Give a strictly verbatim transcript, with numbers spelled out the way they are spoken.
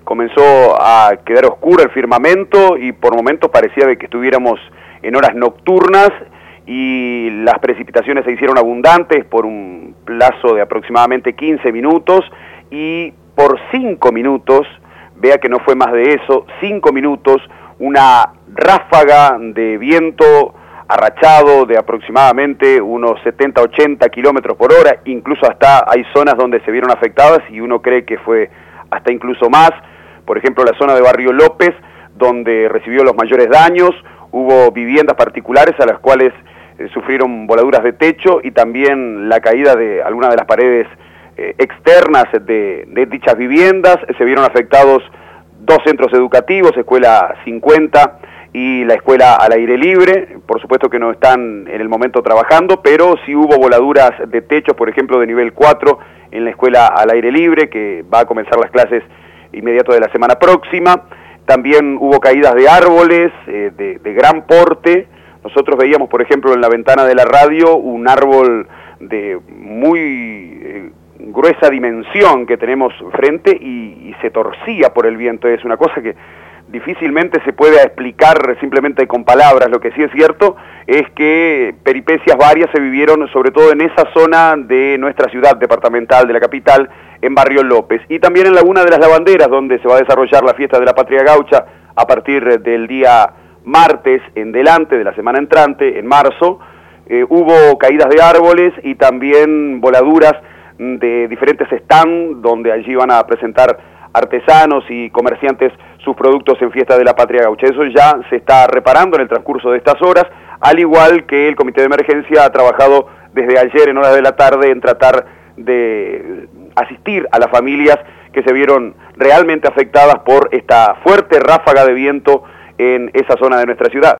comenzó a quedar oscuro el firmamento y por momentos parecía de que estuviéramos en horas nocturnas y las precipitaciones se hicieron abundantes por un plazo de aproximadamente quince minutos y por cinco minutos, vea que no fue más de eso, cinco minutos, una ráfaga de viento arrachado de aproximadamente unos setenta a ochenta kilómetros por hora, incluso hasta hay zonas donde se vieron afectadas y uno cree que fue hasta incluso más, por ejemplo la zona de Barrio López, donde recibió los mayores daños, hubo viviendas particulares a las cuales eh, sufrieron voladuras de techo y también la caída de algunas de las paredes eh, externas de, de dichas viviendas. Se vieron afectados dos centros educativos, Escuela cincuenta y la Escuela al Aire Libre. Por supuesto que no están en el momento trabajando, pero sí hubo voladuras de techo, por ejemplo de nivel cuatro en la Escuela al Aire Libre, que va a comenzar las clases inmediato de la semana próxima. También hubo caídas de árboles eh, de, de gran porte. Nosotros veíamos, por ejemplo, en la ventana de la radio un árbol de muy eh, gruesa dimensión que tenemos frente y, y se torcía por el viento. Es una cosa que difícilmente se puede explicar simplemente con palabras. Lo que sí es cierto es que peripecias varias se vivieron, sobre todo en esa zona de nuestra ciudad departamental, de la capital, en Barrio López, y también en Laguna de las Lavanderas, donde se va a desarrollar la fiesta de la Patria Gaucha a partir del día martes en delante de la semana entrante, en marzo. Eh, hubo caídas de árboles y también voladuras de diferentes stands, donde allí van a presentar artesanos y comerciantes sus productos en Fiesta de la Patria Gaucha. Eso ya se está reparando en el transcurso de estas horas, al igual que el Comité de Emergencia ha trabajado desde ayer en horas de la tarde en tratar de asistir a las familias que se vieron realmente afectadas por esta fuerte ráfaga de viento en esa zona de nuestra ciudad.